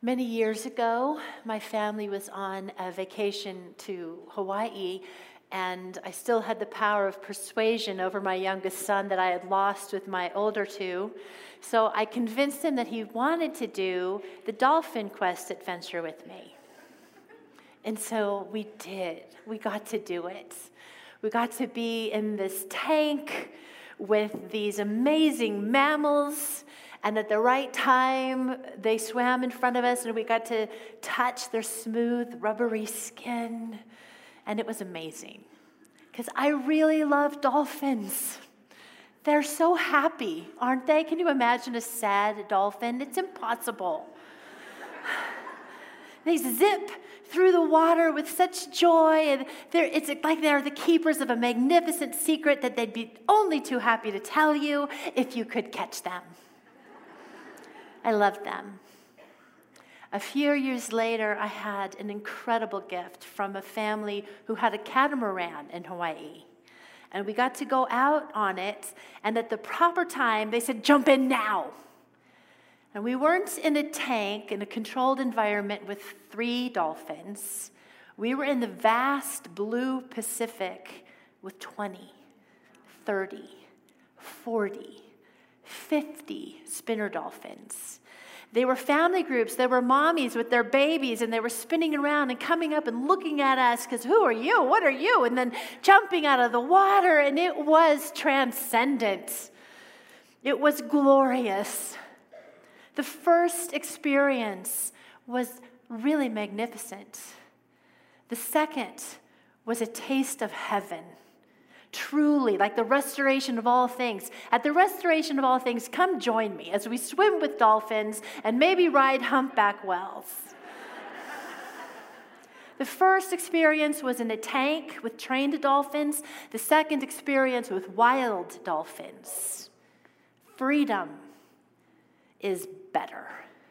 Many years ago, my family was on a vacation to Hawaii, and I still had the power of persuasion over my youngest son that I had lost with my older two. So I convinced him that he wanted to do the Dolphin Quest adventure with me. And so we did. We got to do it. We got to be in this tank with these amazing mammals, and at the right time, they swam in front of us, and we got to touch their smooth, rubbery skin. And it was amazing, because I really love dolphins. They're so happy, aren't they? Can you imagine a sad dolphin? It's impossible. They zip through the water with such joy, and it's like they're the keepers of a magnificent secret that they'd be only too happy to tell you if you could catch them. I love them. A few years later, I had an incredible gift from a family who had a catamaran in Hawaii. And we got to go out on it, and at the proper time, they said, "Jump in now." And we weren't in a tank in a controlled environment with 3 dolphins. We were in the vast blue Pacific with 20, 30, 40, 50 spinner dolphins. They were family groups. They were mommies with their babies, and they were spinning around and coming up and looking at us because, "Who are you? What are you?" And then jumping out of the water, and it was transcendent. It was glorious. The first experience was really magnificent. The second was a taste of heaven. Truly, like the restoration of all things. At the restoration of all things, come join me as we swim with dolphins and maybe ride humpback whales. The first experience was in a tank with trained dolphins. The second experience with wild dolphins. Freedom is better.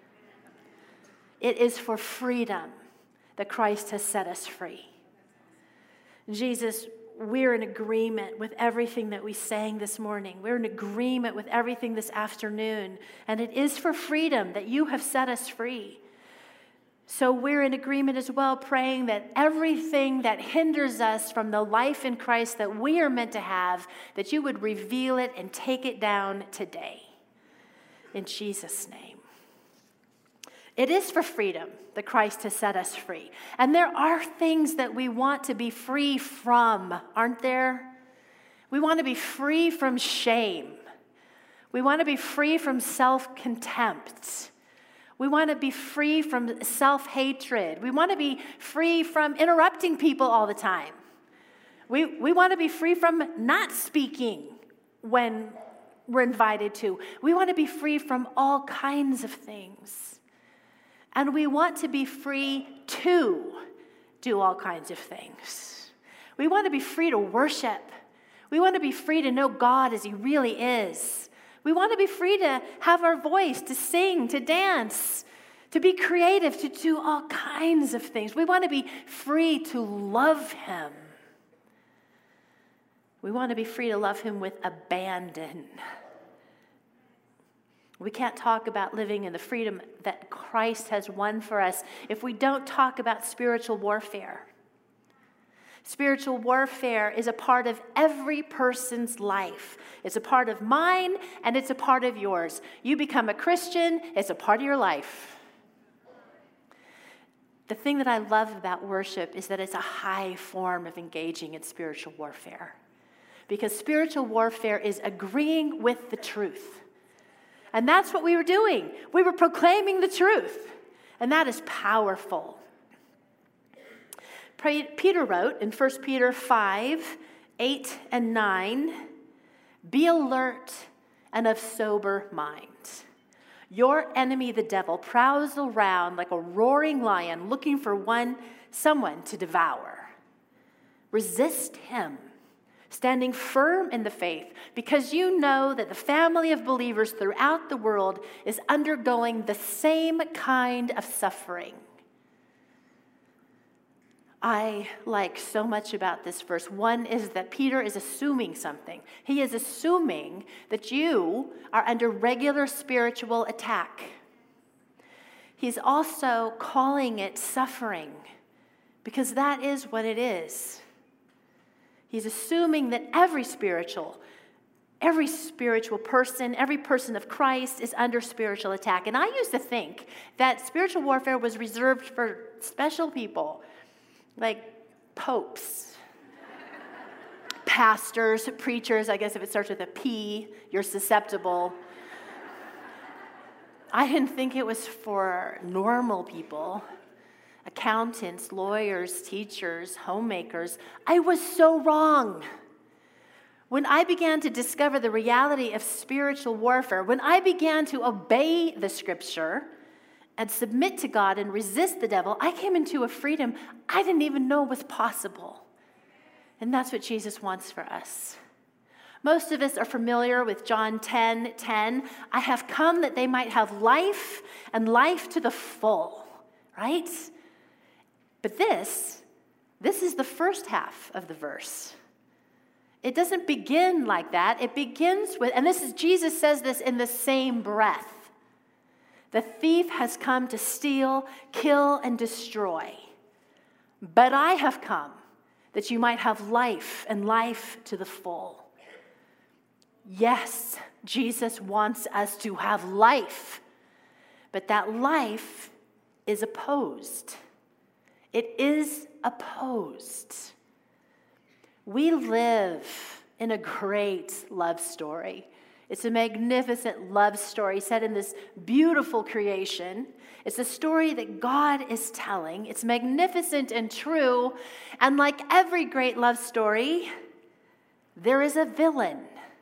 It is for freedom that Christ has set us free. Jesus, we're in agreement with everything that we sang this morning. We're in agreement with everything this afternoon. And it is for freedom that you have set us free. So we're in agreement as well, praying that everything that hinders us from the life in Christ that we are meant to have, that you would reveal it and take it down today. In Jesus' name. It is for freedom that Christ has set us free. And there are things that we want to be free from, aren't there? We want to be free from shame. We want to be free from self-contempt. We want to be free from self-hatred. We want to be free from interrupting people all the time. We want to be free from not speaking when we're invited to. We want to be free from all kinds of things. And we want to be free to do all kinds of things. We want to be free to worship. We want to be free to know God as he really is. We want to be free to have our voice, to sing, to dance, to be creative, to do all kinds of things. We want to be free to love him. We want to be free to love him with abandon. We can't talk about living in the freedom that Christ has won for us if we don't talk about spiritual warfare. Spiritual warfare is a part of every person's life. It's a part of mine, and it's a part of yours. You become a Christian, it's a part of your life. The thing that I love about worship is that it's a high form of engaging in spiritual warfare. Because spiritual warfare is agreeing with the truth. And that's what we were doing. We were proclaiming the truth. And that is powerful. Peter wrote in 1 Peter 5, 8 and 9, "Be alert and of sober mind. Your enemy, the devil, prowls around like a roaring lion looking for someone to devour. Resist him, standing firm in the faith, because you know that the family of believers throughout the world is undergoing the same kind of suffering." I like so much about this verse. One is that Peter is assuming something. He is assuming that you are under regular spiritual attack. he's also calling it suffering, because that is what it is. He's assuming that every spiritual person, every person of Christ is under spiritual attack. And I used to think that spiritual warfare was reserved for special people, like popes, pastors, preachers. I guess if it starts with a P, you're susceptible. I didn't think it was for normal people, accountants, lawyers, teachers, homemakers. I was so wrong. When I began to discover the reality of spiritual warfare, when I began to obey the scripture and submit to God and resist the devil, I came into a freedom I didn't even know was possible. And that's what Jesus wants for us. Most of us are familiar with John 10:10. I have come that they might have life and life to the full, right? But this is the first half of the verse. It doesn't begin like that. It begins with, and Jesus says this in the same breath. The thief has come to steal, kill, and destroy. But I have come that you might have life and life to the full. Yes, Jesus wants us to have life, but that life is opposed. It is opposed. We live in a great love story. It's a magnificent love story set in this beautiful creation. It's a story that God is telling. It's magnificent and true. And like every great love story, there is a villain.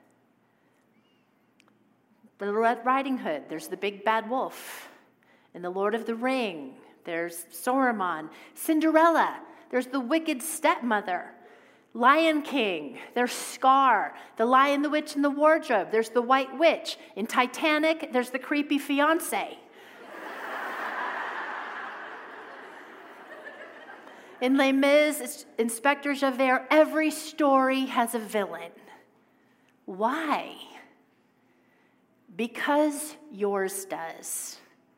The Red Riding Hood, there's the big bad wolf. In The Lord of the Ring, there's Saruman. Cinderella, there's the wicked stepmother. Lion King, there's Scar. The Lion, the Witch, and the Wardrobe, there's the White Witch. In Titanic, there's the creepy fiancé. In Les Mis, Inspector Javert, every story has a villain. Why? Because yours does.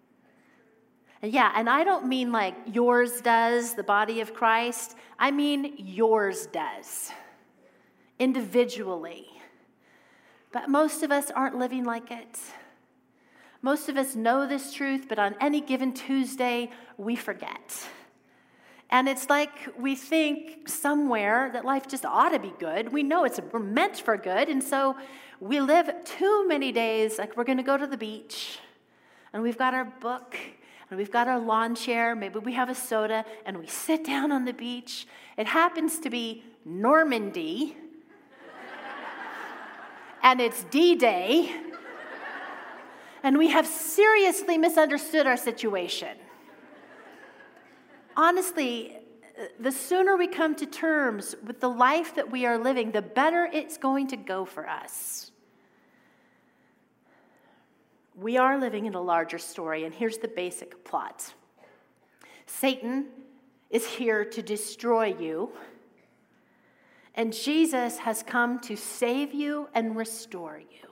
And I don't mean like yours does, the body of Christ. I mean yours does, individually. But most of us aren't living like it. Most of us know this truth, but on any given Tuesday, we forget. And it's like we think somewhere that life just ought to be good. We know we're meant for good, and so we live too many days like we're going to go to the beach, and we've got our book, and we've got our lawn chair, maybe we have a soda, and we sit down on the beach. It happens to be Normandy, and it's D-Day, and we have seriously misunderstood our situation. Honestly, the sooner we come to terms with the life that we are living, the better it's going to go for us. We are living in a larger story, and here's the basic plot. Satan is here to destroy you, and Jesus has come to save you and restore you.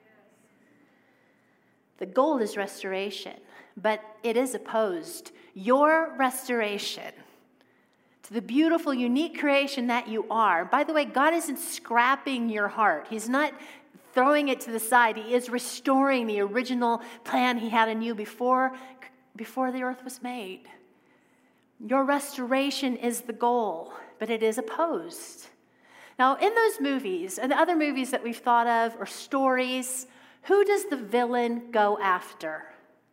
The goal is restoration, but it is opposed. Your restoration to the beautiful, unique creation that you are. By the way, God isn't scrapping your heart. He's not throwing it to the side. He is restoring the original plan he had in you before the earth was made. Your restoration is the goal, but it is opposed. Now, in those movies and the other movies that we've thought of, or stories, who does the villain go after?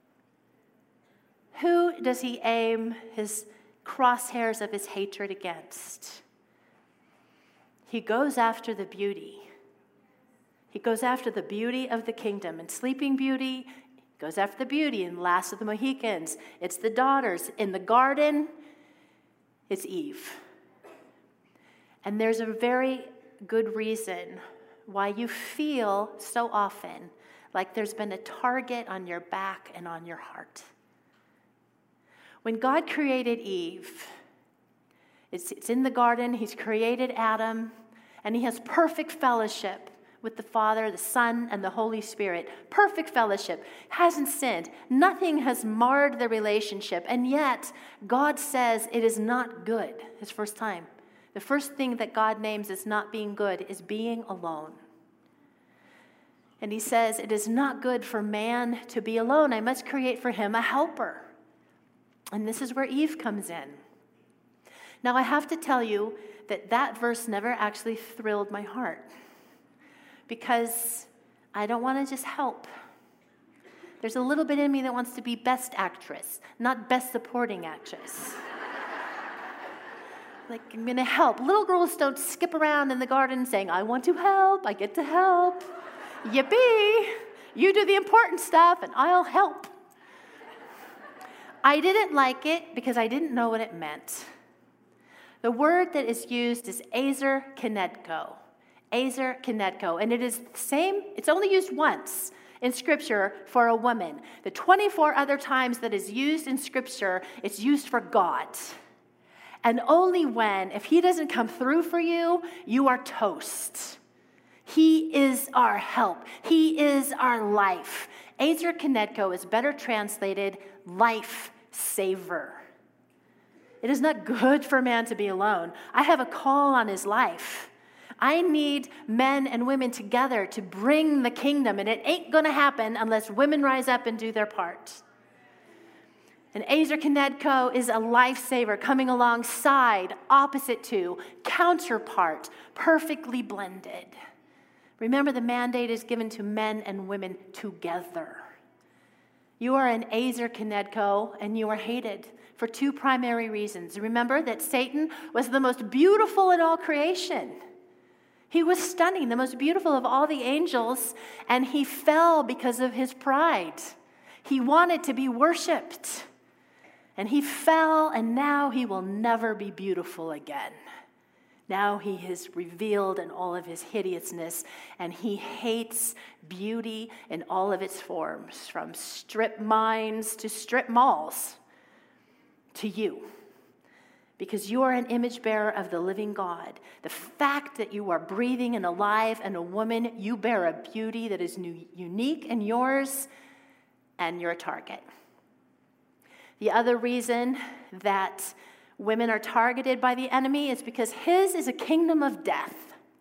Who does he aim his crosshairs of his hatred against? He goes after the beauty. He goes after the beauty of the kingdom. In Sleeping Beauty, he goes after the beauty. In Last of the Mohicans, it's the daughters. In the garden, it's Eve. And there's a very good reason why you feel so often like there's been a target on your back and on your heart. When God created Eve, it's in the garden, he's created Adam, and he has perfect fellowship with the Father, the Son, and the Holy Spirit. Perfect fellowship. Hasn't sinned. Nothing has marred the relationship. And yet, God says it is not good. His first time. The first thing that God names as not being good is being alone. And he says, it is not good for man to be alone. I must create for him a helper. And this is where Eve comes in. Now, I have to tell you that that verse never actually thrilled my heart, because I don't want to just help. There's a little bit in me that wants to be best actress, not best supporting actress. Like, I'm going to help. Little girls don't skip around in the garden saying, I want to help, I get to help. Yippee! You do the important stuff and I'll help. I didn't like it because I didn't know what it meant. The word that is used is ezer kenegdo. Ezer kenegdo. And it is the same, it's only used once in Scripture for a woman. The 24 other times that is used in Scripture, it's used for God. And only when, if he doesn't come through for you, you are toast. He is our help. He is our life. Ezer kenegdo is better translated life saver. It is not good for man to be alone. I have a call on his life. I need men and women together to bring the kingdom, and it ain't going to happen unless women rise up and do their part. And ezer kenegdo is a lifesaver coming alongside, opposite to, counterpart, perfectly blended. Remember, the mandate is given to men and women together. You are an ezer kenegdo, and you are hated for two primary reasons. Remember that Satan was the most beautiful in all creation. He was stunning, the most beautiful of all the angels, and he fell because of his pride. He wanted to be worshiped, and he fell, and now he will never be beautiful again. Now he is revealed in all of his hideousness, and he hates beauty in all of its forms, from strip mines to strip malls, to you. Because you are an image bearer of the living God. The fact that you are breathing and alive and a woman, you bear a beauty that is unique and yours, and you're a target. The other reason that women are targeted by the enemy is because his is a kingdom of death,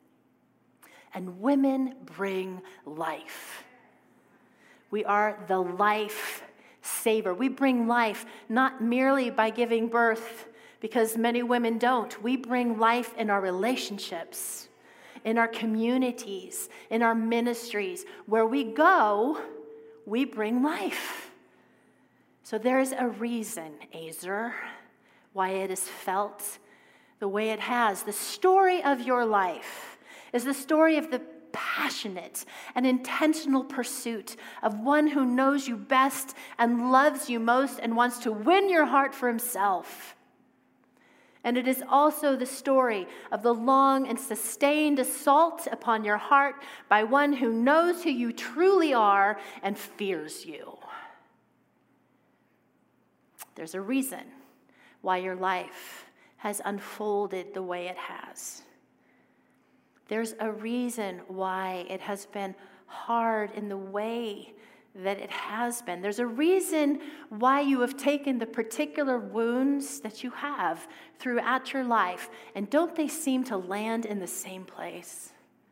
and women bring life. We are the life saver. We bring life not merely by giving birth, because many women don't. We bring life in our relationships, in our communities, in our ministries. Where we go, we bring life. So there's a reason, Ezer, why it is felt the way it has. The story of your life is the story of the passionate and intentional pursuit of one who knows you best and loves you most and wants to win your heart for himself. And it is also the story of the long and sustained assault upon your heart by one who knows who you truly are and fears you. There's a reason why your life has unfolded the way it has. There's a reason why it has been hard in the way that it has been. There's a reason why you have taken the particular wounds that you have throughout your life, and don't they seem to land in the same place?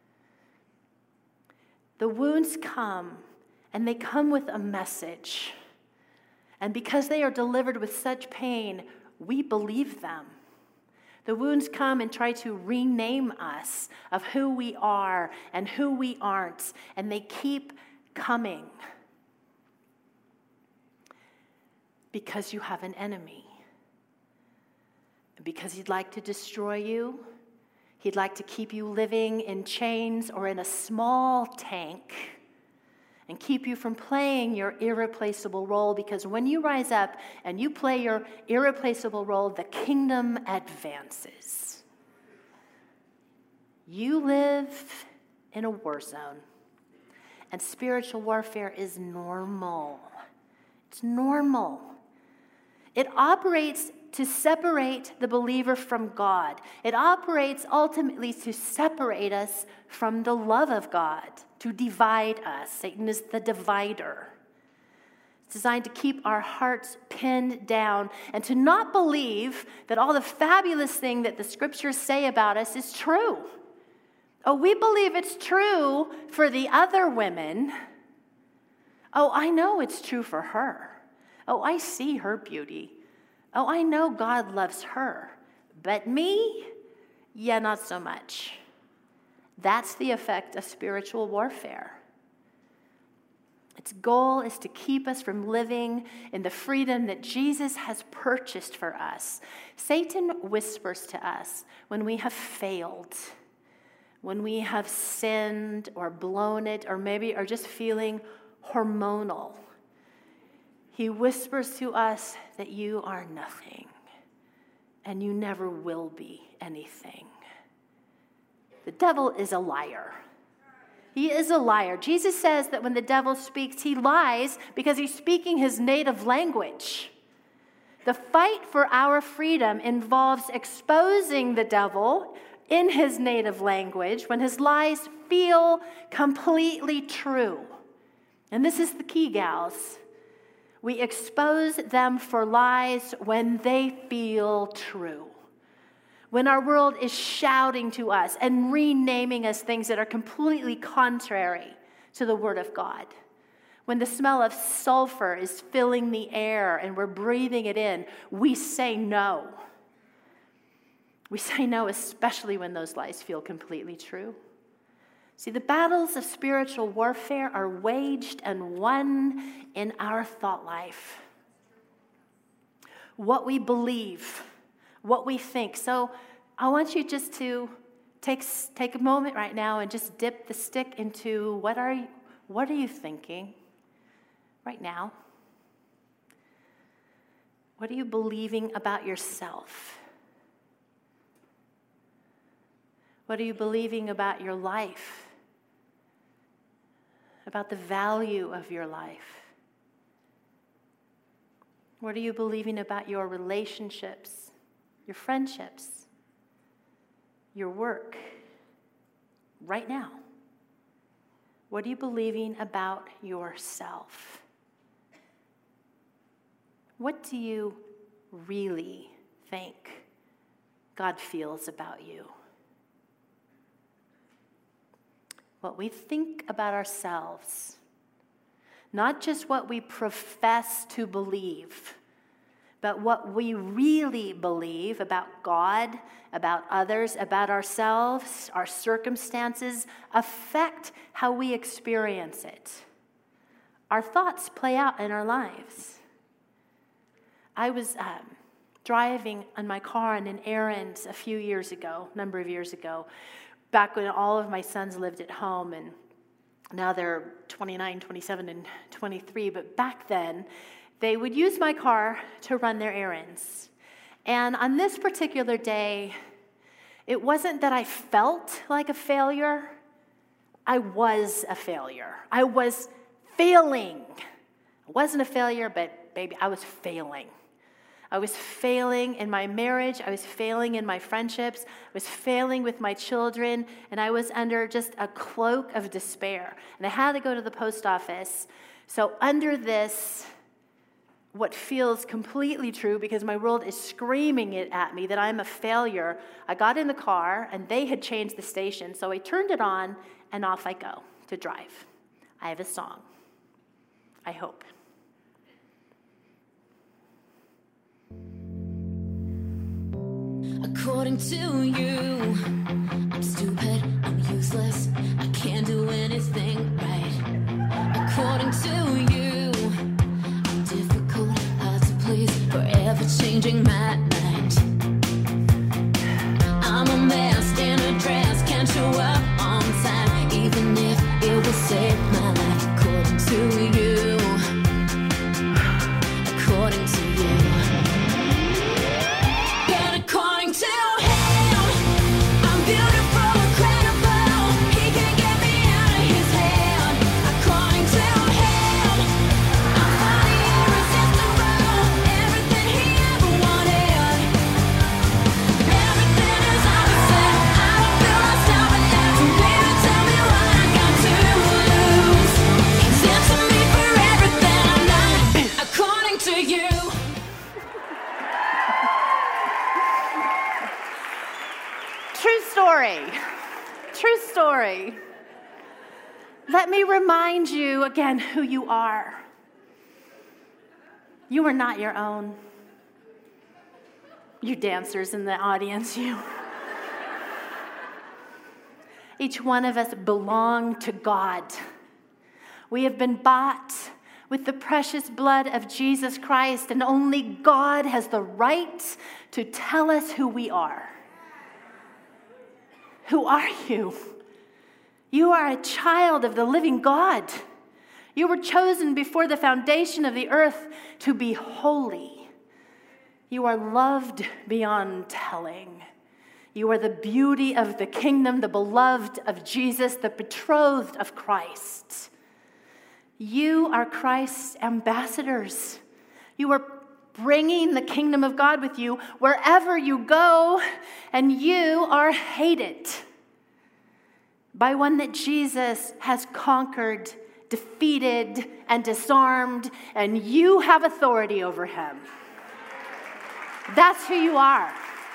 The wounds come, and they come with a message. And because they are delivered with such pain, we believe them. The wounds come and try to rename us of who we are and who we aren't, and they keep coming because you have an enemy. Because he'd like to destroy you. He'd like to keep you living in chains or in a small tank and keep you from playing your irreplaceable role, because when you rise up and you play your irreplaceable role, the kingdom advances. You live in a war zone, and spiritual warfare is normal. It's normal. It operates to separate the believer from God. It operates ultimately to separate us from the love of God, to divide us. Satan is the divider. It's designed to keep our hearts pinned down and to not believe that all the fabulous thing that the scriptures say about us is true. Oh, we believe it's true for the other women. Oh, I know it's true for her. Oh, I see her beauty. Oh, I know God loves her. But me? Yeah, not so much. That's the effect of spiritual warfare. Its goal is to keep us from living in the freedom that Jesus has purchased for us. Satan whispers to us when we have failed, when we have sinned or blown it, or maybe are just feeling hormonal. He whispers to us that you are nothing and you never will be anything. The devil is a liar. He is a liar. Jesus says that when the devil speaks, he lies because he's speaking his native language. The fight for our freedom involves exposing the devil in his native language when his lies feel completely true. And this is the key, gals. We expose them for lies when they feel true. When our world is shouting to us and renaming us things that are completely contrary to the Word of God. When the smell of sulfur is filling the air and we're breathing it in, we say no. We say no, especially when those lies feel completely true. See, the battles of spiritual warfare are waged and won in our thought life. What we believe, what we think. So I want you just to take a moment right now and just dip the stick into what are you thinking right now? What are you believing about yourself? What are you believing about your life? About the value of your life? What are you believing about your relationships, your friendships, your work right now? What are you believing about yourself? What do you really think God feels about you? What we think about ourselves, not just what we profess to believe, but what we really believe about God, about others, about ourselves, our circumstances, affect how we experience it. Our thoughts play out in our lives. I was driving in my car on an errand a number of years ago, back when all of my sons lived at home, and now they're 29, 27, and 23. But back then, they would use my car to run their errands. And on this particular day, it wasn't that I felt like a failure. I was a failure. I was failing. I wasn't a failure, but baby, I was failing. I was failing in my marriage. I was failing in my friendships. I was failing with my children. And I was under just a cloak of despair. And I had to go to the post office. So under this, what feels completely true, because my world is screaming it at me that I'm a failure, I got in the car, and they had changed the station. So I turned it on, and off I go to drive. I have a song, I hope. According to you, I'm stupid, I'm useless, I can't do anything right. According to you, I'm difficult, hard to please, forever changing my mind. I'm a mess in a dress, can't show up on time, even if it will save my life. According to you, according to you. story. True story. Let me remind you again who you are. You are not your own. You dancers in the audience, you. Each one of us belong to God. We have been bought with the precious blood of Jesus Christ, and only God has the right to tell us who we are. Who are you? You are a child of the living God. You were chosen before the foundation of the earth to be holy. You are loved beyond telling. You are the beauty of the kingdom, the beloved of Jesus, the betrothed of Christ. You are Christ's ambassadors. You are bringing the kingdom of God with you wherever you go, and you are hated by one that Jesus has conquered, defeated, and disarmed, and you have authority over him. That's who you are.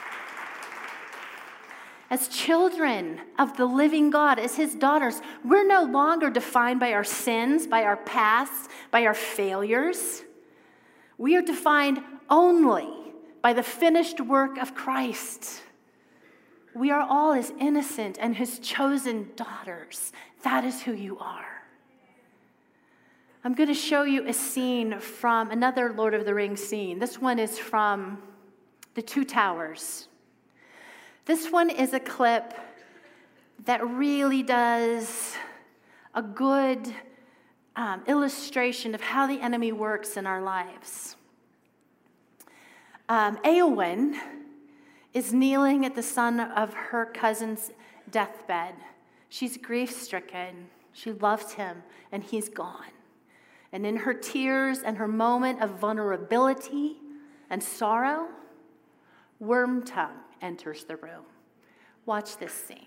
As children of the living God, as his daughters, we're no longer defined by our sins, by our past, by our failures. We are defined only by the finished work of Christ. We are all his innocent and his chosen daughters. That is who you are. I'm going to show you a scene from another Lord of the Rings scene. This one is from The Two Towers. This one is a clip that really does a good illustration of how the enemy works in our lives. Éowyn is kneeling at the son of her cousin's deathbed. She's grief-stricken. She loves him, and he's gone. And in her tears and her moment of vulnerability and sorrow, Wormtongue enters the room. Watch this scene.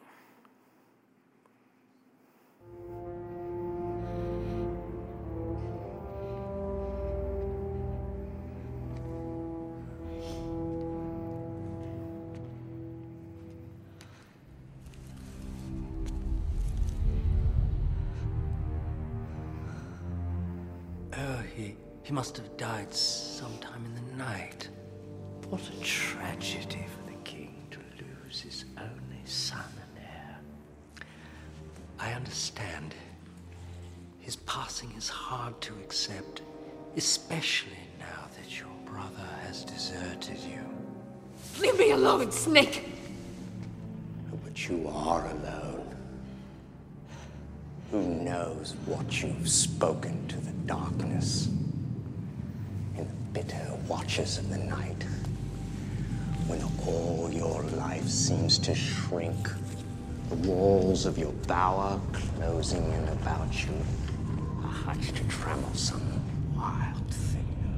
Oh, he must have died sometime in the night. What a tragedy for the king to lose his only son and heir. I understand. His passing is hard to accept, especially now that your brother has deserted you. Leave me alone, Snake! But you are alone. Who knows what you've spoken to the darkness in the bitter watches of the night, when all your life seems to shrink, the walls of your bower closing in about you, a hutch to trample some wild thing.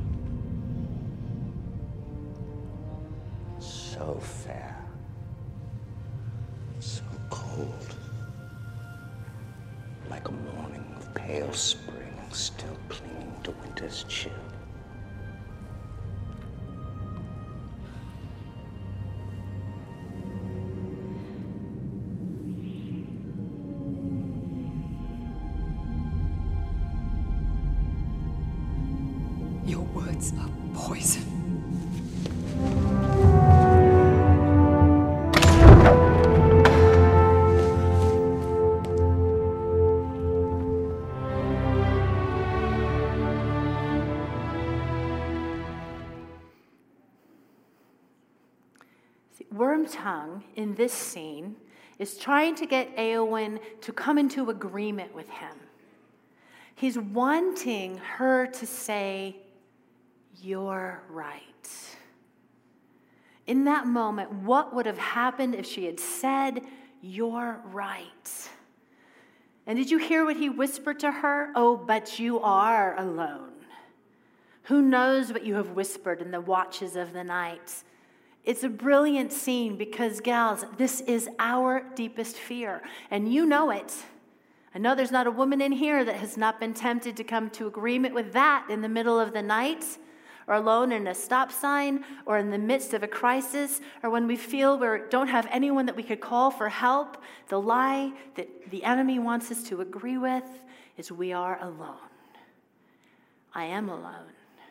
So fair, so cold, like a morning of pale spring still clinging to winter's chill. Your words are poison. Wormtongue, in this scene, is trying to get Éowyn to come into agreement with him. He's wanting her to say, "You're right." In that moment, what would have happened if she had said, "You're right"? And did you hear what he whispered to her? "Oh, but you are alone. Who knows what you have whispered in the watches of the night?" It's a brilliant scene because, gals, this is our deepest fear, and you know it. I know there's not a woman in here that has not been tempted to come to agreement with that in the middle of the night, or alone in a stop sign, or in the midst of a crisis, or when we feel we don't have anyone that we could call for help, the lie that the enemy wants us to agree with is we are alone. I am alone.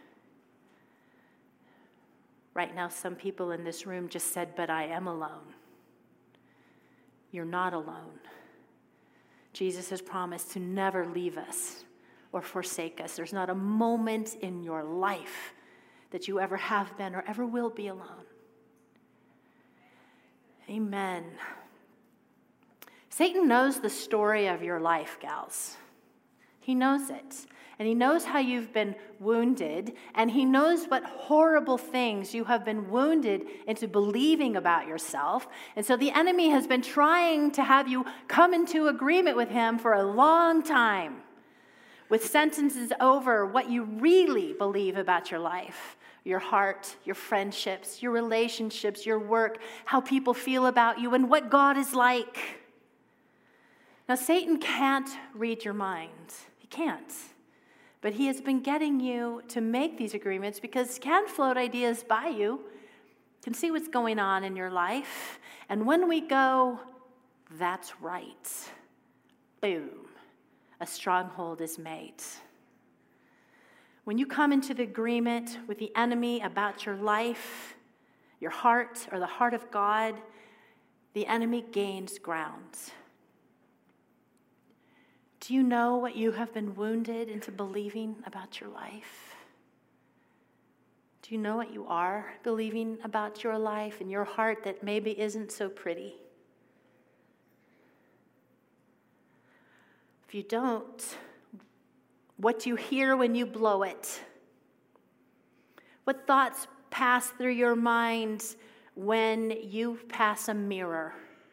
Right now, some people in this room just said, but I am alone. You're not alone. Jesus has promised to never leave us or forsake us. There's not a moment in your life that you ever have been or ever will be alone. Amen. Satan knows the story of your life, gals. He knows it. And he knows how you've been wounded, and he knows what horrible things you have been wounded into believing about yourself. And so the enemy has been trying to have you come into agreement with him for a long time, with sentences over what you really believe about your life, your heart, your friendships, your relationships, your work, how people feel about you, and what God is like. Now, Satan can't read your mind. He can't. But he has been getting you to make these agreements because he can float ideas by you, can see what's going on in your life. And when we go, that's right, boom, a stronghold is made. When you come into the agreement with the enemy about your life, your heart, or the heart of God, the enemy gains ground. Do you know what you have been wounded into believing about your life? Do you know what you are believing about your life and your heart that maybe isn't so pretty? If you don't, what do you hear when you blow it? What thoughts pass through your mind when you pass a mirror?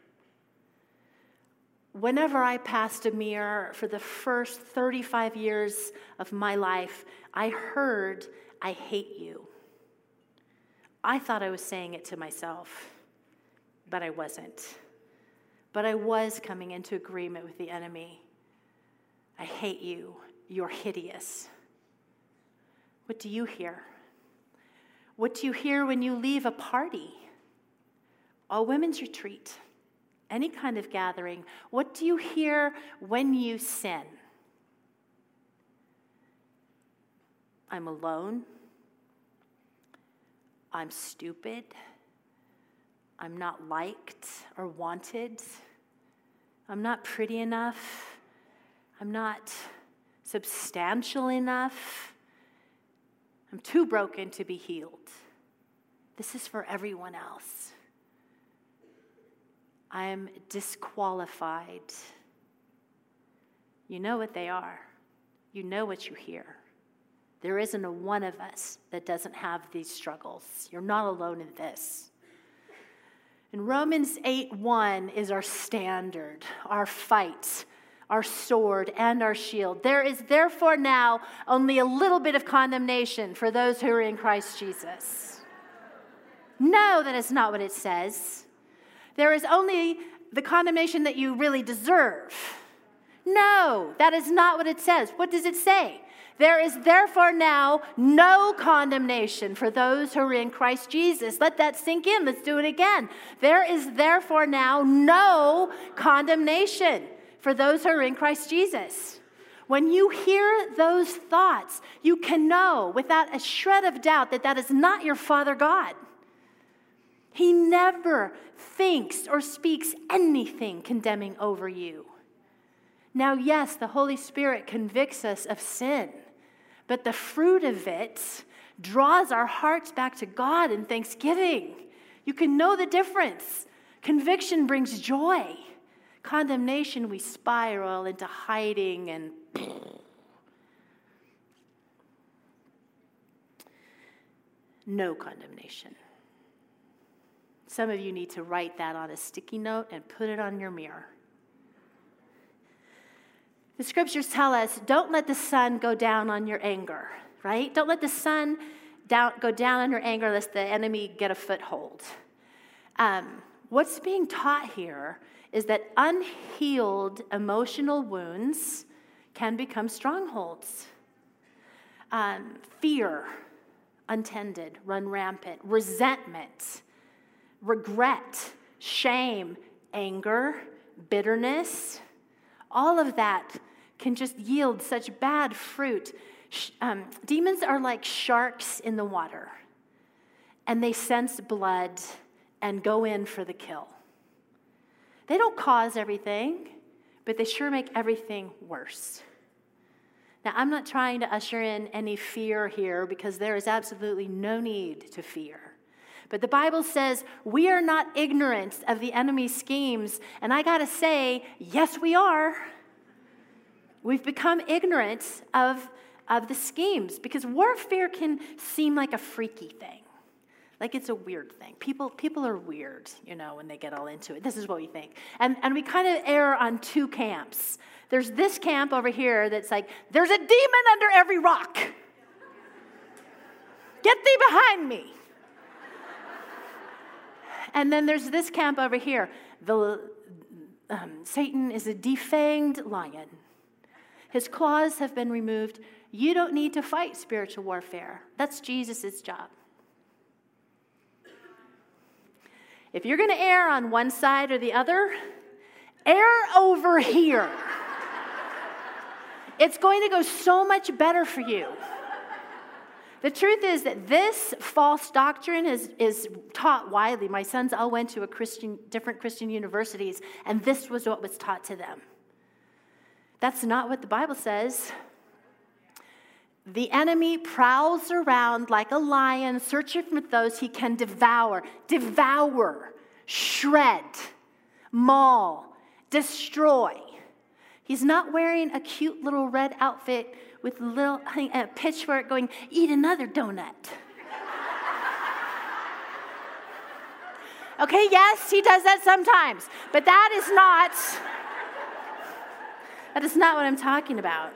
Whenever I passed a mirror for the first 35 years of my life, I heard, I hate you. I thought I was saying it to myself, but I wasn't. But I was coming into agreement with the enemy. I hate you. You're hideous. What do you hear? What do you hear when you leave a party? A women's retreat? Any kind of gathering, what do you hear when you sin? I'm alone. I'm stupid. I'm not liked or wanted. I'm not pretty enough. I'm not substantial enough. I'm too broken to be healed. This is for everyone else. I am disqualified. You know what they are. You know what you hear. There isn't a one of us that doesn't have these struggles. You're not alone in this. And Romans 8:1 is our standard, our fight, our sword, and our shield. There is therefore now only a little bit of condemnation for those who are in Christ Jesus. No, that is not what it says. There is only the condemnation that you really deserve. No, that is not what it says. What does it say? There is therefore now no condemnation for those who are in Christ Jesus. Let that sink in. Let's do it again. There is therefore now no condemnation for those who are in Christ Jesus. When you hear those thoughts, you can know without a shred of doubt that that is not your Father God. He never thinks or speaks anything condemning over you. Now, yes, the Holy Spirit convicts us of sin, but the fruit of it draws our hearts back to God in thanksgiving. You can know the difference. Conviction brings joy. Condemnation, we spiral into hiding and no condemnation. Some of you need to write that on a sticky note and put it on your mirror. The scriptures tell us, don't let the sun go down on your anger, right? Don't let the sun go down on your anger lest the enemy get a foothold. What's being taught here is that unhealed emotional wounds can become strongholds. Fear, untended, run rampant. Resentment, regret, shame, anger, bitterness, all of that can just yield such bad fruit. Demons are like sharks in the water, and they sense blood and go in for the kill. They don't cause everything, but they sure make everything worse. Now, I'm not trying to usher in any fear here because there is absolutely no need to fear. But the Bible says we are not ignorant of the enemy's schemes. And I got to say, yes, we are. We've become ignorant of the schemes because warfare can seem like a freaky thing. Like it's a weird thing. People are weird, when they get all into it. This is what we think. And we kind of err on two camps. There's this camp over here that's like, there's a demon under every rock. Get thee behind me. And then there's this camp over here. Satan is a defanged lion. His claws have been removed. You don't need to fight spiritual warfare. That's Jesus' job. If you're going to err on one side or the other, err over here. It's going to go so much better for you. The truth is that this false doctrine is taught widely. My sons all went to different Christian universities, and this was what was taught to them. That's not what the Bible says. The enemy prowls around like a lion, searching for those he can devour, shred, maul, destroy. He's not wearing a cute little red outfit with a pitchfork going, eat another donut. Okay, yes, he does that sometimes, but that is not what I'm talking about.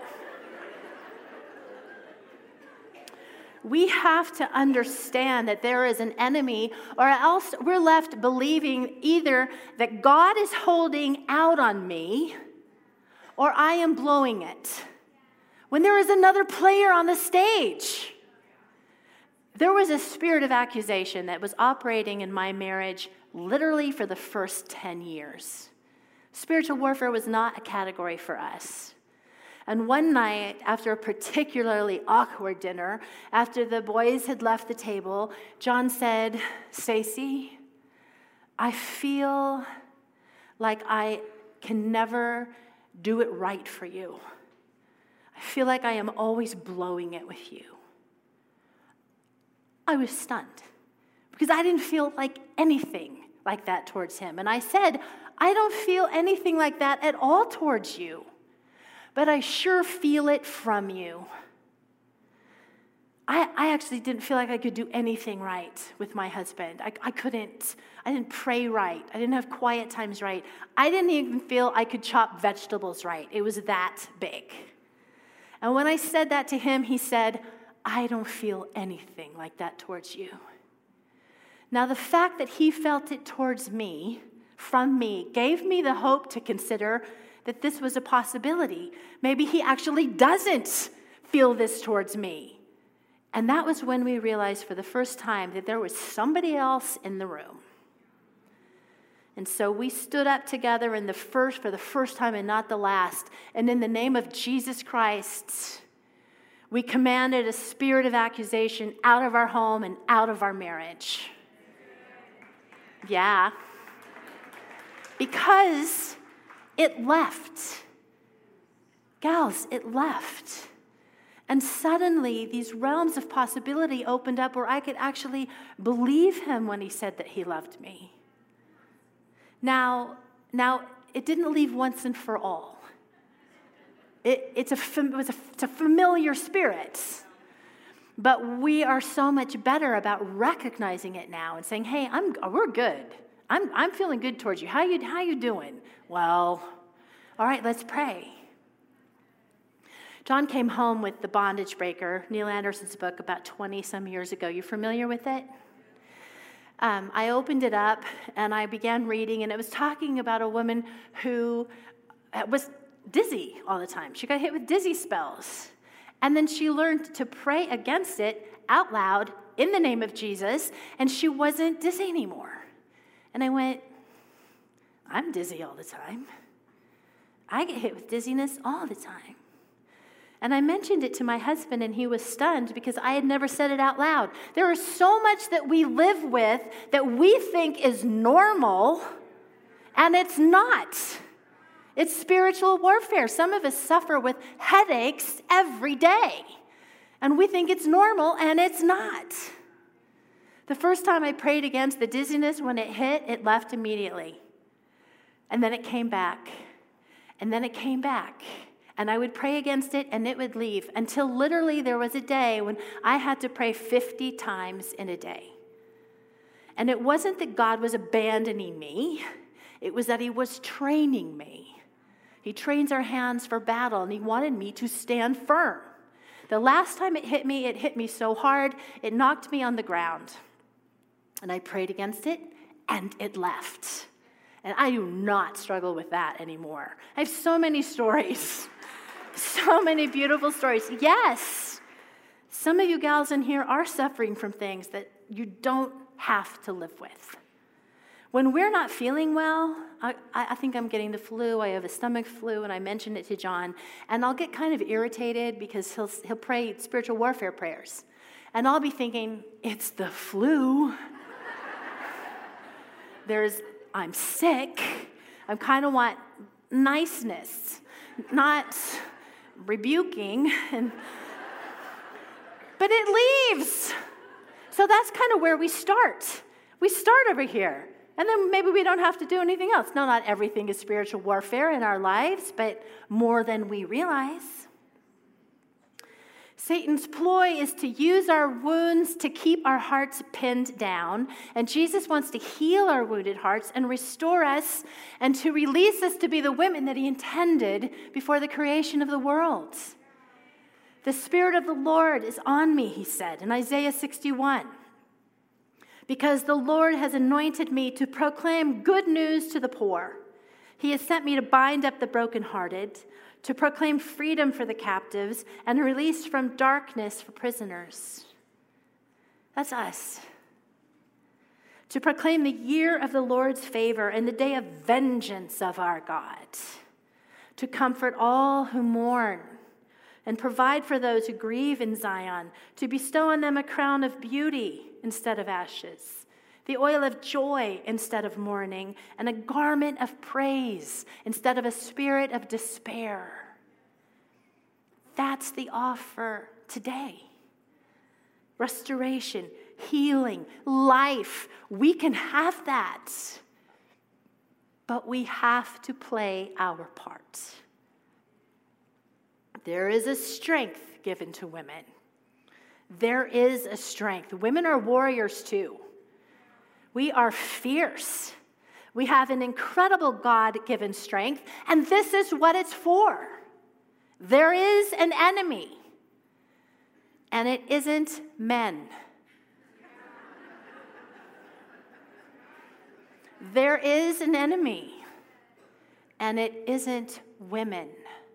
We have to understand that there is an enemy, or else we're left believing either that God is holding out on me or I am blowing it. When there is another player on the stage. There was a spirit of accusation that was operating in my marriage literally for the first 10 years. Spiritual warfare was not a category for us. And one night, after a particularly awkward dinner, after the boys had left the table, John said, Stacy, I feel like I can never do it right for you. I feel like I am always blowing it with you. I was stunned because I didn't feel like anything like that towards him. And I said, I don't feel anything like that at all towards you, but I sure feel it from you. I actually didn't feel like I could do anything right with my husband. I couldn't. I didn't pray right. I didn't have quiet times right. I didn't even feel I could chop vegetables right. It was that big. And when I said that to him, he said, I don't feel anything like that towards you. Now, the fact that he felt it towards me, from me, gave me the hope to consider that this was a possibility. Maybe he actually doesn't feel this towards me. And that was when we realized for the first time that there was somebody else in the room. And so we stood up together for the first time and not the last. And in the name of Jesus Christ, we commanded a spirit of accusation out of our home and out of our marriage. Yeah. Because it left. Gals, it left. And suddenly, these realms of possibility opened up where I could actually believe him when he said that he loved me. Now, it didn't leave once and for all. It's a familiar spirit. But we are so much better about recognizing it now and saying, hey, we're good. I'm feeling good towards you. How you doing? Well, all right, let's pray. John came home with The Bondage Breaker, Neil Anderson's book, about 20-some years ago. You familiar with it? I opened it up, and I began reading, and it was talking about a woman who was dizzy all the time. She got hit with dizzy spells. And then she learned to pray against it out loud in the name of Jesus, and she wasn't dizzy anymore. And I went, I'm dizzy all the time. I get hit with dizziness all the time. And I mentioned it to my husband, and he was stunned because I had never said it out loud. There is so much that we live with that we think is normal, and it's not. It's spiritual warfare. Some of us suffer with headaches every day, and we think it's normal, and it's not. The first time I prayed against the dizziness, when it hit, it left immediately. And then it came back, and then it came back. And I would pray against it, and it would leave, until literally there was a day when I had to pray 50 times in a day. And it wasn't that God was abandoning me. It was that he was training me. He trains our hands for battle, and he wanted me to stand firm. The last time it hit me so hard, it knocked me on the ground. And I prayed against it, and it left. And I do not struggle with that anymore. I have so many stories. So many beautiful stories. Yes, some of you gals in here are suffering from things that you don't have to live with. When we're not feeling well, I think I'm getting the flu. I have a stomach flu, and I mentioned it to John. And I'll get kind of irritated because he'll pray spiritual warfare prayers. And I'll be thinking, it's the flu. I'm sick. I kind of want niceness, not rebuking, but it leaves. So that's kind of where we start. We start over here, and then maybe we don't have to do anything else. No, not everything is spiritual warfare in our lives, but more than we realize. Satan's ploy is to use our wounds to keep our hearts pinned down, and Jesus wants to heal our wounded hearts and restore us and to release us to be the women that he intended before the creation of the world. The Spirit of the Lord is on me, he said in Isaiah 61, because the Lord has anointed me to proclaim good news to the poor. He has sent me to bind up the brokenhearted, to proclaim freedom for the captives and release from darkness for prisoners. That's us. To proclaim the year of the Lord's favor and the day of vengeance of our God. To comfort all who mourn and provide for those who grieve in Zion. To bestow on them a crown of beauty instead of ashes, the oil of joy instead of mourning, and a garment of praise instead of a spirit of despair. That's the offer today. Restoration, healing, life. We can have that. But we have to play our part. There is a strength given to women. There is a strength. Women are warriors too. We are fierce. We have an incredible God-given strength, and this is what it's for. There is an enemy, and it isn't men. There is an enemy, and it isn't women.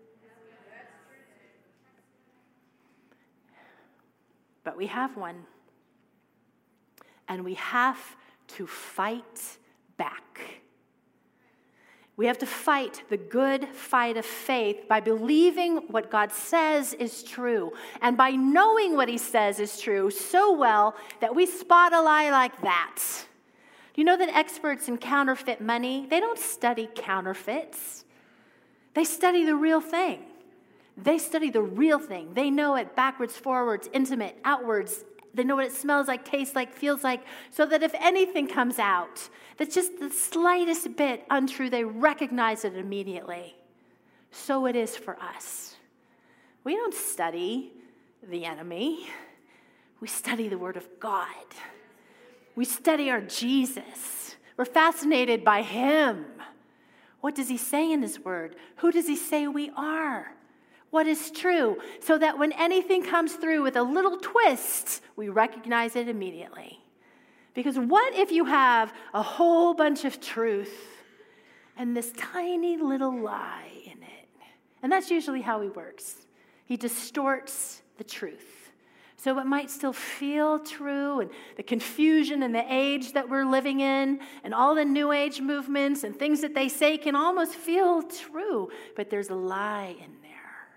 But we have one, and we have to fight back. We have to fight the good fight of faith by believing what God says is true and by knowing what he says is true so well that we spot a lie like that. You know that experts in counterfeit money, they don't study counterfeits. They study the real thing. They study the real thing. They know it backwards, forwards, intimate, outwards. They know what it smells like, tastes like, feels like, so that if anything comes out that's just the slightest bit untrue, they recognize it immediately. So it is for us. We don't study the enemy. We study the Word of God. We study our Jesus. We're fascinated by him. What does he say in his Word? Who does he say we are? What is true? So that when anything comes through with a little twist, we recognize it immediately. Because what if you have a whole bunch of truth and this tiny little lie in it? And that's usually how he works. He distorts the truth So it might still feel true, and the confusion and the age that we're living in and all the New Age movements and things that they say can almost feel true, but there's a lie in there.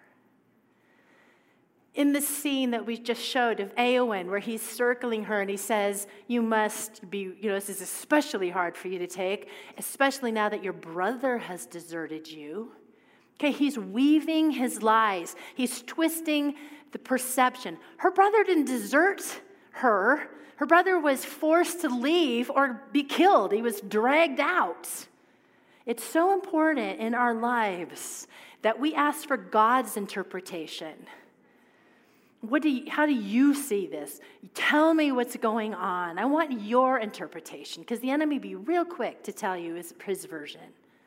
In the scene that we just showed of Eowyn, where he's circling her and he says, you must be, this is especially hard for you to take, especially now that your brother has deserted you. Okay, he's weaving his lies. He's twisting the perception. Her brother didn't desert her. Her brother was forced to leave or be killed. He was dragged out. It's so important in our lives that we ask for God's interpretation. How do you see this? Tell me what's going on. I want your interpretation, because the enemy be real quick to tell you his version.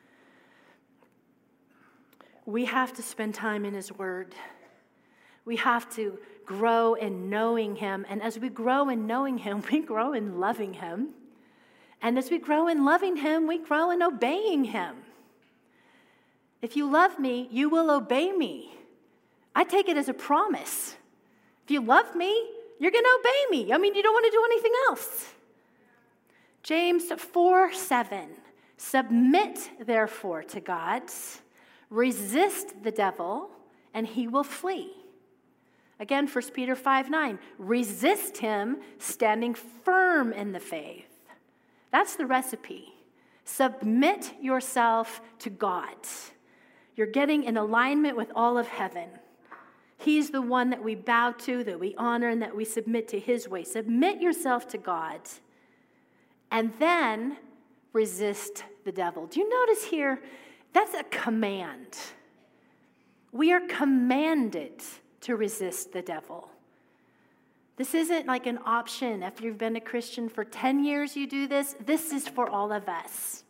We have to spend time in his word. We have to grow in knowing him. And as we grow in knowing him, we grow in loving him. And as we grow in loving him, we grow in obeying him. If you love me, you will obey me. I take it as a promise. If you love me, you're going to obey me. You don't want to do anything else. James 4:7. Submit, therefore, to God. Resist the devil, and he will flee. Again, 1 Peter 5:9. Resist him, standing firm in the faith. That's the recipe. Submit yourself to God. You're getting in alignment with all of heaven. He's the one that we bow to, that we honor, and that we submit to his way. Submit yourself to God, and then resist the devil. Do you notice here? That's a command. We are commanded to resist the devil. This isn't like an option. If you've been a Christian for 10 years, you do this. This is for all of us.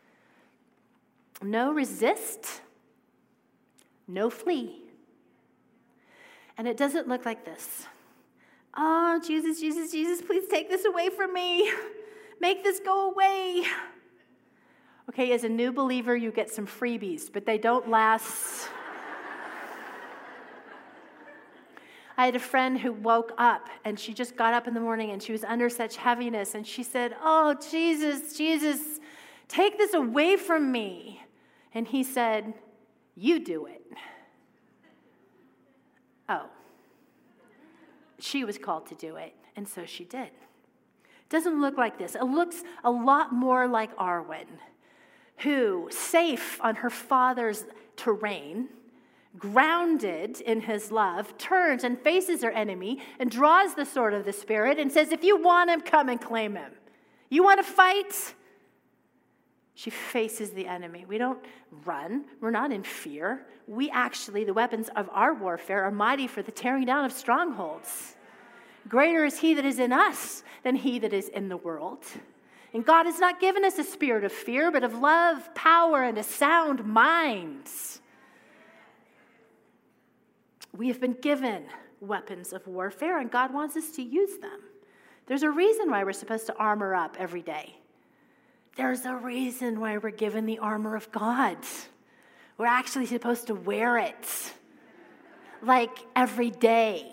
No resist, no flee. And it doesn't look like this. Oh, Jesus, Jesus, Jesus, please take this away from me. Make this go away. Okay, as a new believer, you get some freebies, but they don't last. I had a friend who woke up, and she just got up in the morning, and she was under such heaviness, and she said, oh, Jesus, Jesus, take this away from me. And he said, you do it. Oh. She was called to do it, and so she did. It doesn't look like this. It looks a lot more like Arwen, who, safe on her father's terrain, grounded in his love, turns and faces her enemy and draws the sword of the Spirit and says, if you want him, come and claim him. You want to fight? She faces the enemy. We don't run. We're not in fear. We actually, the weapons of our warfare are mighty for the tearing down of strongholds. Greater is he that is in us than he that is in the world. And God has not given us a spirit of fear, but of love, power, and a sound mind. We have been given weapons of warfare, and God wants us to use them. There's a reason why we're supposed to armor up every day. There's a reason why we're given the armor of God. We're actually supposed to wear it, like every day.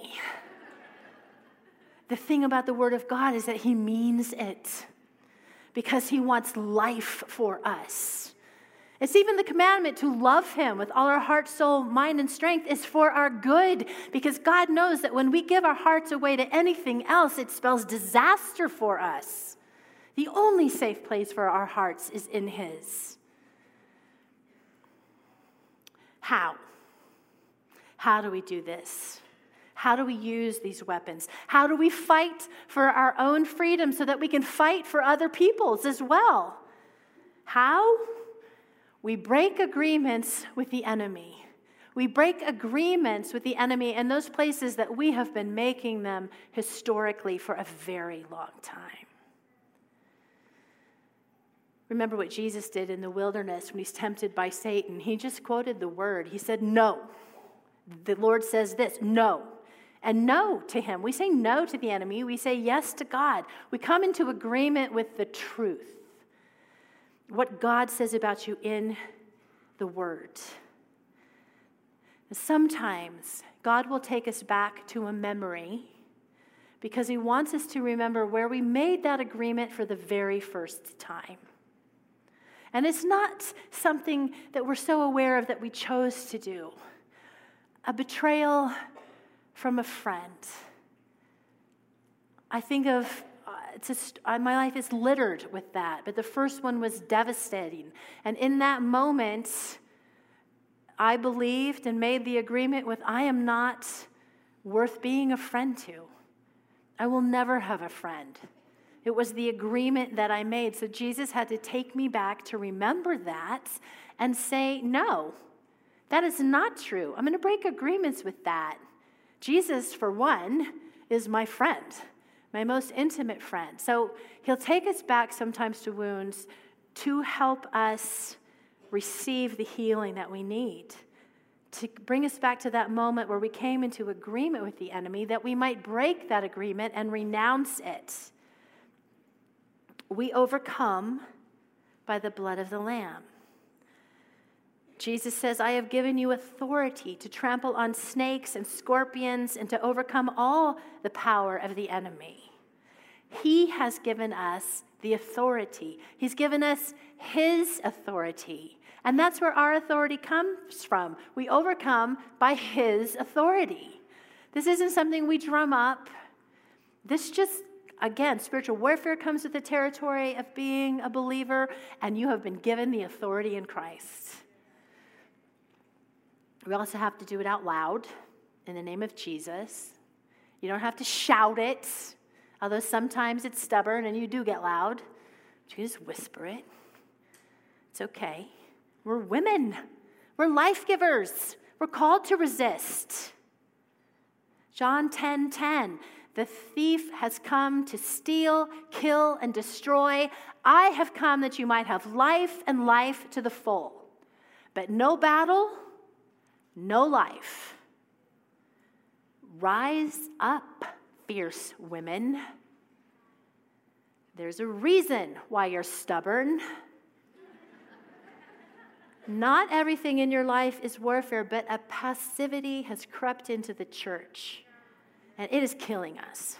The thing about the Word of God is that he means it, because he wants life for us. It's even the commandment to love him with all our heart, soul, mind, and strength is for our good, because God knows that when we give our hearts away to anything else, it spells disaster for us. The only safe place for our hearts is in his. How? How do we do this? How do we use these weapons? How do we fight for our own freedom so that we can fight for other people's as well? How? We break agreements with the enemy. We break agreements with the enemy in those places that we have been making them historically for a very long time. Remember what Jesus did in the wilderness when he's tempted by Satan. He just quoted the word. He said, no. The Lord says this, no. And no to him. We say no to the enemy. We say yes to God. We come into agreement with the truth. What God says about you in the Word. Sometimes God will take us back to a memory because he wants us to remember where we made that agreement for the very first time. And it's not something that we're so aware of that we chose to do. A betrayal from a friend. I think of, my life is littered with that, but the first one was devastating. And in that moment, I believed and made the agreement with, I am not worth being a friend to. I will never have a friend. It was the agreement that I made. So Jesus had to take me back to remember that and say, no, that is not true. I'm going to break agreements with that. Jesus, for one, is my friend, my most intimate friend. So he'll take us back sometimes to wounds to help us receive the healing that we need, to bring us back to that moment where we came into agreement with the enemy, that we might break that agreement and renounce it. We overcome by the blood of the Lamb. Jesus says, I have given you authority to trample on snakes and scorpions and to overcome all the power of the enemy. He has given us the authority. He's given us his authority. And that's where our authority comes from. We overcome by his authority. This isn't something we drum up. This just, again, spiritual warfare comes with the territory of being a believer, and you have been given the authority in Christ. We also have to do it out loud in the name of Jesus. You don't have to shout it, although sometimes it's stubborn and you do get loud. But you can just whisper it. It's okay. We're women. We're life givers. We're called to resist. John 10:10. The thief has come to steal, kill, and destroy. I have come that you might have life and life to the full. But no battle, no life. Rise up, fierce women. There's a reason why you're stubborn. Not everything in your life is warfare, but a passivity has crept into the church, and it is killing us.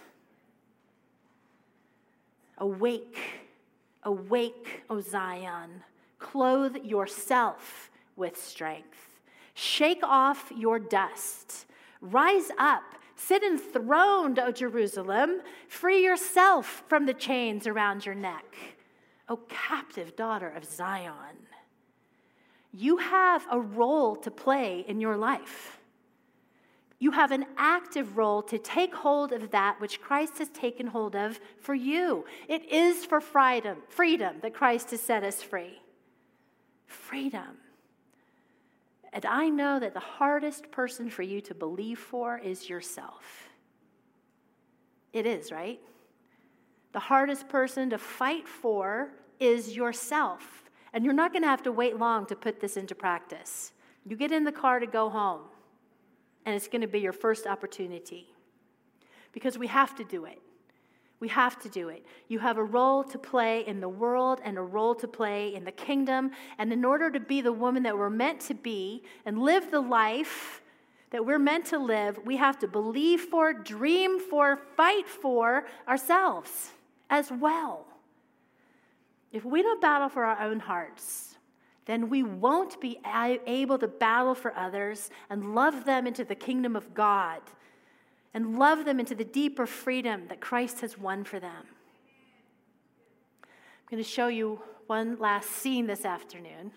Awake, awake, O Zion. Clothe yourself with strength. Shake off your dust. Rise up. Sit enthroned, O Jerusalem. Free yourself from the chains around your neck. O captive daughter of Zion. You have a role to play in your life. You have an active role to take hold of that which Christ has taken hold of for you. It is for freedom that Christ has set us free. Freedom. And I know that the hardest person for you to believe for is yourself. It is, right? The hardest person to fight for is yourself. And you're not going to have to wait long to put this into practice. You get in the car to go home, and it's going to be your first opportunity. Because we have to do it. We have to do it. You have a role to play in the world and a role to play in the kingdom. And in order to be the woman that we're meant to be and live the life that we're meant to live, we have to believe for, dream for, fight for ourselves as well. If we don't battle for our own hearts, then we won't be able to battle for others and love them into the kingdom of God and love them into the deeper freedom that Christ has won for them. I'm going to show you one last scene this afternoon.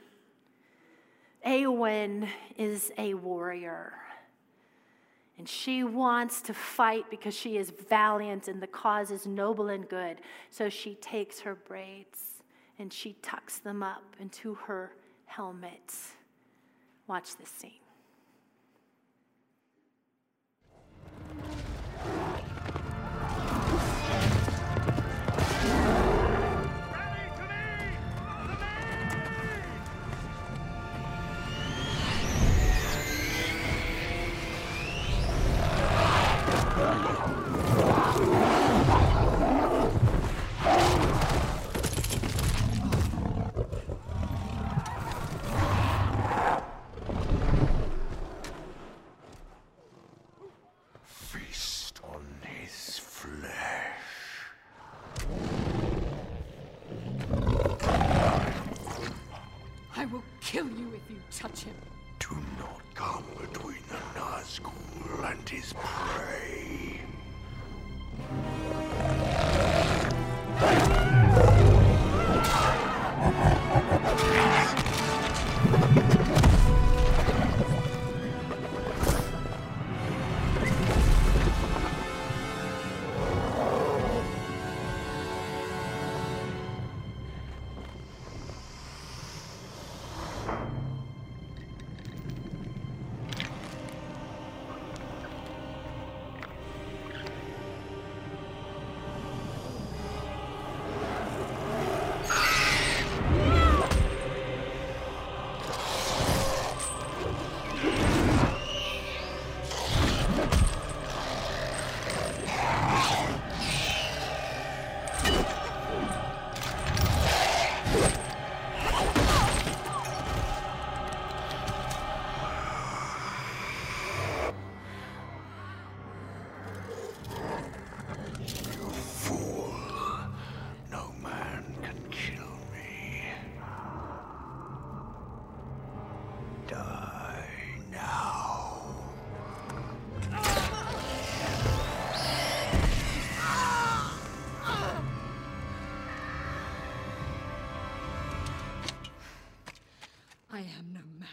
Eowyn is a warrior, and she wants to fight because she is valiant and the cause is noble and good. So she takes her braids and she tucks them up into her helmet. Watch this scene. kill you if you touch him. Do not come between the Nazgul and his prey. I am no man.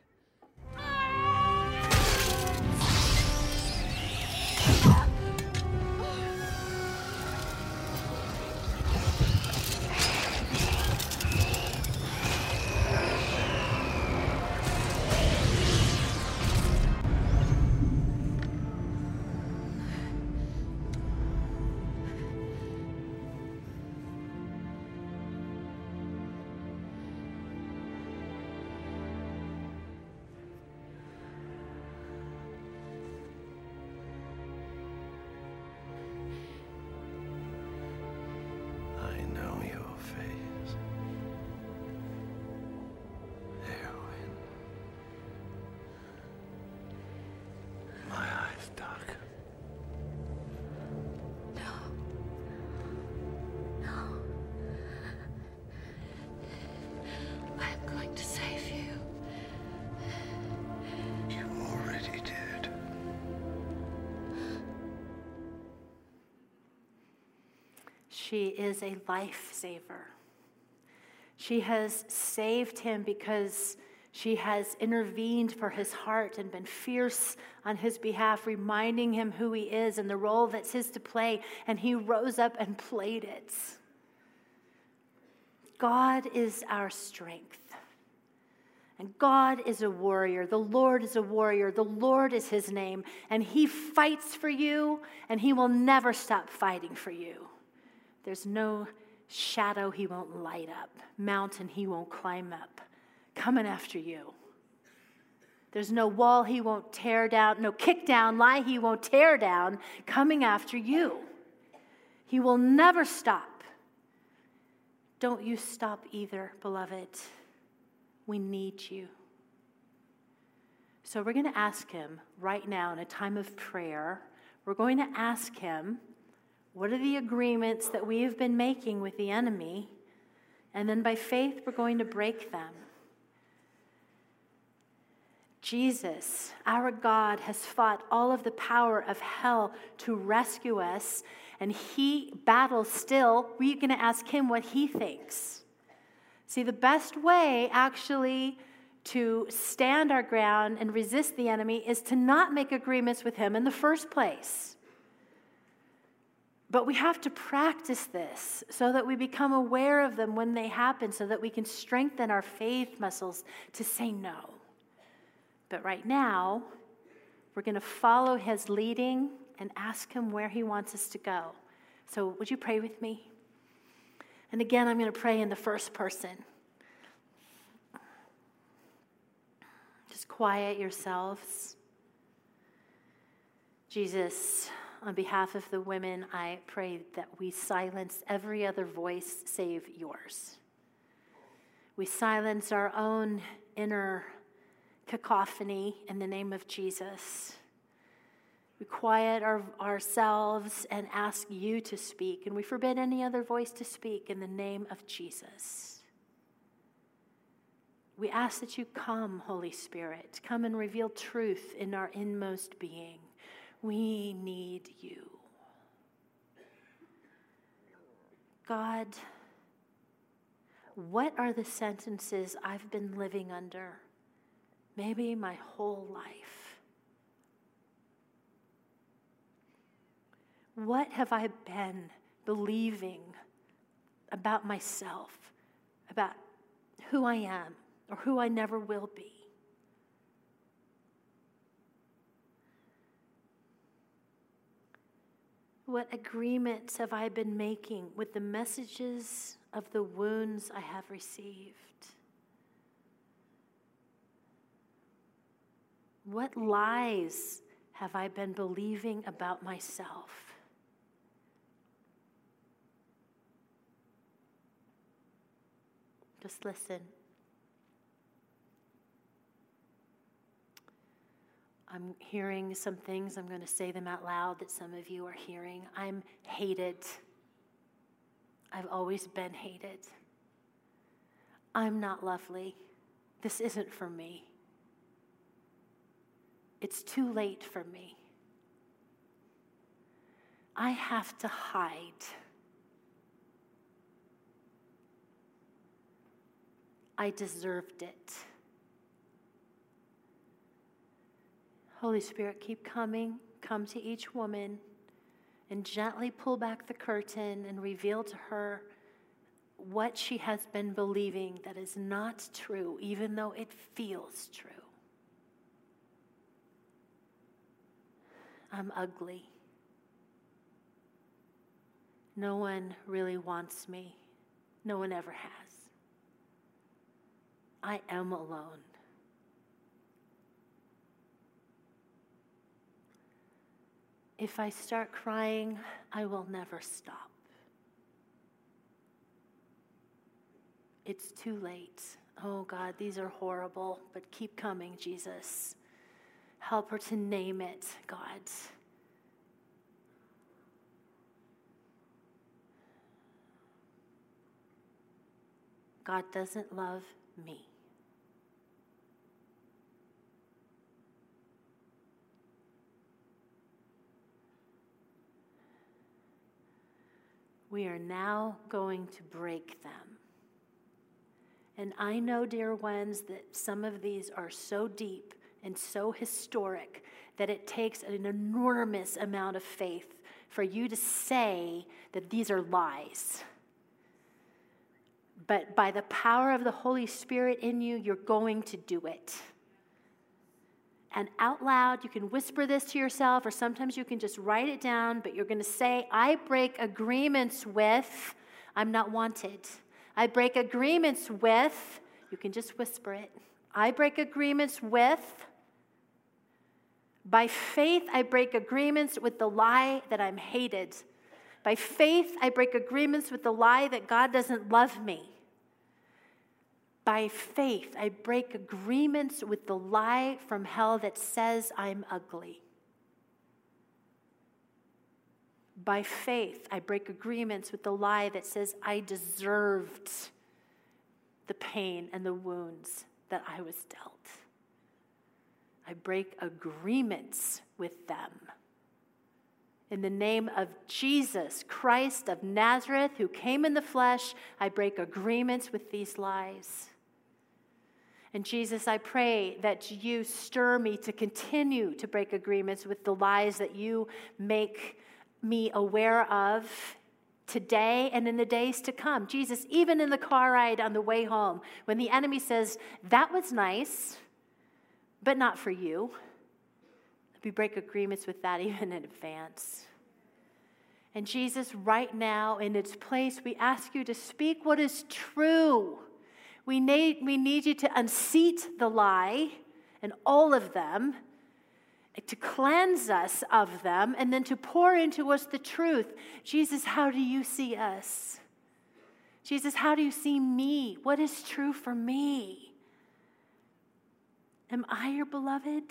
She is a lifesaver. She has saved him because she has intervened for his heart and been fierce on his behalf, reminding him who he is and the role that's his to play, and he rose up and played it. God is our strength. And God is a warrior. The Lord is a warrior. The Lord is his name. And he fights for you, and he will never stop fighting for you. There's no shadow he won't light up, mountain he won't climb up, coming after you. There's no wall he won't tear down, no kick down, lie he won't tear down, coming after you. He will never stop. Don't you stop either, beloved. We need you. So we're going to ask him right now in a time of prayer, we're going to ask him, what are the agreements that we have been making with the enemy? And then by faith, we're going to break them. Jesus, our God, has fought all of the power of hell to rescue us, and he battles still. We're going to ask him what he thinks. See, the best way, actually, to stand our ground and resist the enemy is to not make agreements with him in the first place. But we have to practice this so that we become aware of them when they happen, so that we can strengthen our faith muscles to say no. But right now, we're going to follow his leading and ask him where he wants us to go. So would you pray with me? And again, I'm going to pray in the first person. Just quiet yourselves. Jesus, on behalf of the women, I pray that we silence every other voice save yours. We silence our own inner cacophony in the name of Jesus. We quiet ourselves and ask you to speak, and we forbid any other voice to speak in the name of Jesus. We ask that you come, Holy Spirit. Come and reveal truth in our inmost being. We need you. God, what are the sentences I've been living under? Maybe my whole life. What have I been believing about myself, about who I am or who I never will be? What agreements have I been making with the messages of the wounds I have received? What lies have I been believing about myself? Just listen. I'm hearing some things. I'm going to say them out loud that some of you are hearing. I'm hated. I've always been hated. I'm not lovely. This isn't for me. It's too late for me. I have to hide. I deserved it. Holy Spirit, keep coming. Come to each woman and gently pull back the curtain and reveal to her what she has been believing that is not true, even though it feels true. I'm ugly. No one really wants me. No one ever has. I am alone. If I start crying, I will never stop. It's too late. Oh God, these are horrible, but keep coming, Jesus. Help her to name it, God. God doesn't love me. We are now going to break them. And I know, dear ones, that some of these are so deep and so historic that it takes an enormous amount of faith for you to say that these are lies. But by the power of the Holy Spirit in you, you're going to do it. And out loud, you can whisper this to yourself, or sometimes you can just write it down, but you're going to say, I break agreements with, I'm not wanted. I break agreements with, you can just whisper it. I break agreements with, by faith, I break agreements with the lie that I'm hated. By faith, I break agreements with the lie that God doesn't love me. By faith, I break agreements with the lie from hell that says I'm ugly. By faith, I break agreements with the lie that says I deserved the pain and the wounds that I was dealt. I break agreements with them. In the name of Jesus Christ of Nazareth, who came in the flesh, I break agreements with these lies. And Jesus, I pray that you stir me to continue to break agreements with the lies that you make me aware of today and in the days to come. Jesus, even in the car ride on the way home, when the enemy says, that was nice, but not for you, we break agreements with that even in advance. And Jesus, right now in its place, we ask you to speak what is true. We need you to unseat the lie and all of them, to cleanse us of them, and then to pour into us the truth. Jesus, how do you see us? Jesus, how do you see me? What is true for me? Am I your beloved?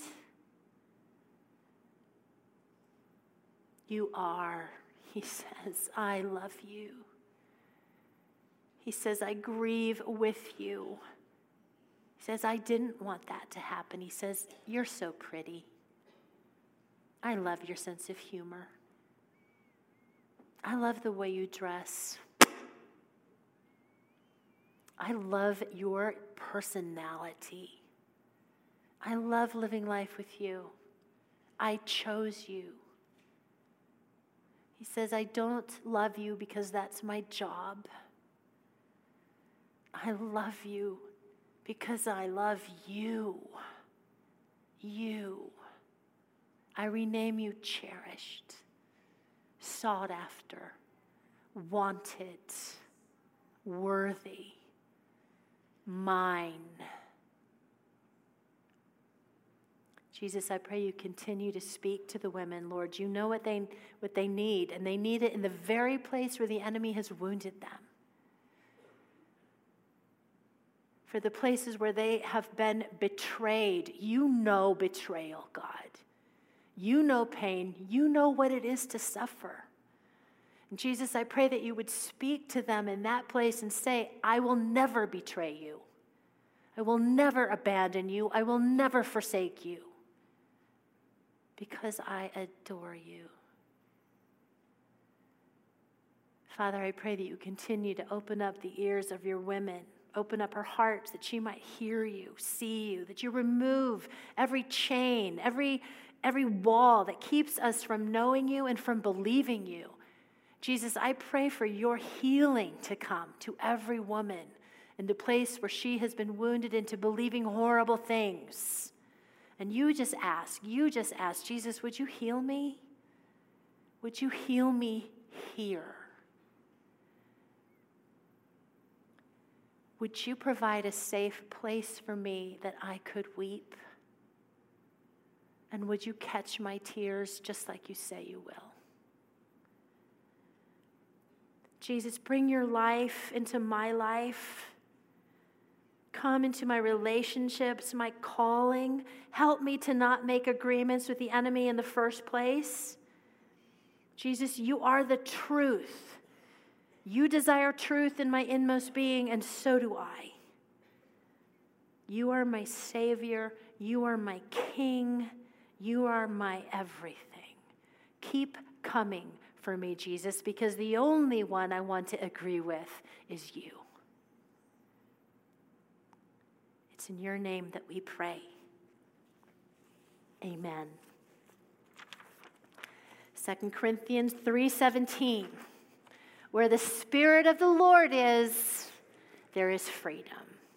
You are. He says, I love you. He says, I grieve with you. He says, I didn't want that to happen. He says, you're so pretty. I love your sense of humor. I love the way you dress. I love your personality. I love living life with you. I chose you. He says, I don't love you because that's my job. I love you because I love you. You. I rename you cherished, sought after, wanted, worthy, mine. Jesus, I pray you continue to speak to the women, Lord. You know what they need, and they need it in the very place where the enemy has wounded them. For the places where they have been betrayed, you know betrayal, God. You know pain. You know what it is to suffer. And Jesus, I pray that you would speak to them in that place and say, I will never betray you. I will never abandon you. I will never forsake you. Because I adore you. Father, I pray that you continue to open up the ears of your women. Open up her heart that she might hear you, see you, that you remove every chain, every wall that keeps us from knowing you and from believing you. Jesus, I pray for your healing to come to every woman in the place where she has been wounded into believing horrible things. And you just ask, Jesus, would you heal me? Would you heal me here? Would you provide a safe place for me that I could weep? And would you catch my tears just like you say you will? Jesus, bring your life into my life. Come into my relationships, my calling. Help me to not make agreements with the enemy in the first place. Jesus, you are the truth. You desire truth in my inmost being, and so do I. You are my Savior. You are my King. You are my everything. Keep coming for me, Jesus, because the only one I want to agree with is you. It's in your name that we pray. Amen. 2 Corinthians 3:17. Where the Spirit of the Lord is, there is freedom.